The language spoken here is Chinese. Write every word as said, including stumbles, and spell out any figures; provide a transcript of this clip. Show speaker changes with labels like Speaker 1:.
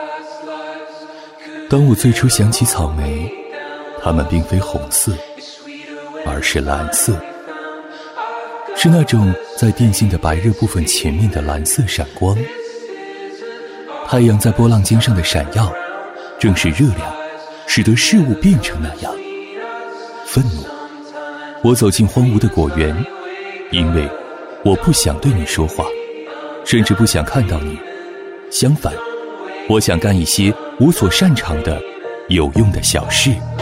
Speaker 1: 当我最初想起草莓，它们并非红色，而是蓝色，是那种在电线的白热部分前面的蓝色闪光。太阳在波浪尖上的闪耀，正是热量使得事物变成那样。愤怒，我走进荒芜的果园，因为我不想对你说话，甚至不想看到你。相反，我想干一些我所擅长的有用的小事。